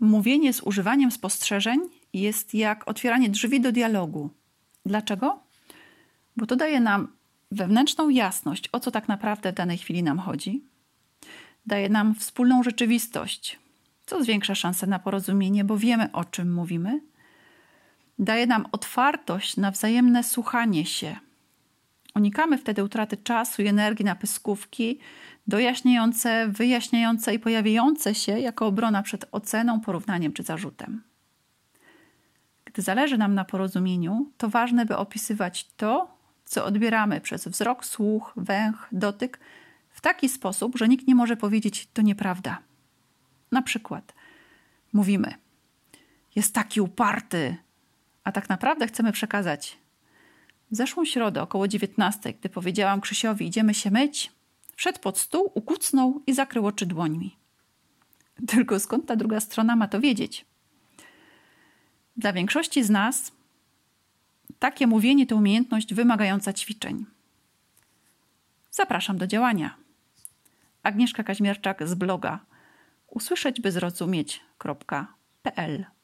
Mówienie z używaniem spostrzeżeń jest jak otwieranie drzwi do dialogu. Dlaczego? Bo to daje nam wewnętrzną jasność, o co tak naprawdę w danej chwili nam chodzi. Daje nam wspólną rzeczywistość, co zwiększa szanse na porozumienie, bo wiemy, o czym mówimy. Daje nam otwartość na wzajemne słuchanie się. Unikamy wtedy utraty czasu i energii na pyskówki dojaśniające, wyjaśniające i pojawiające się jako obrona przed oceną, porównaniem czy zarzutem. Gdy zależy nam na porozumieniu, to ważne, by opisywać to, co odbieramy przez wzrok, słuch, węch, dotyk w taki sposób, że nikt nie może powiedzieć, to nieprawda. Na przykład mówimy, jest taki uparty, a tak naprawdę chcemy przekazać. W zeszłą środę około 19:00, gdy powiedziałam Krzysiowi, idziemy się myć, wszedł pod stół, ukucnął i zakrył oczy dłońmi. Tylko skąd ta druga strona ma to wiedzieć? Dla większości z nas takie mówienie to umiejętność wymagająca ćwiczeń. Zapraszam do działania. Agnieszka Kaźmierczak z bloga usłyszeć by zrozumieć.pl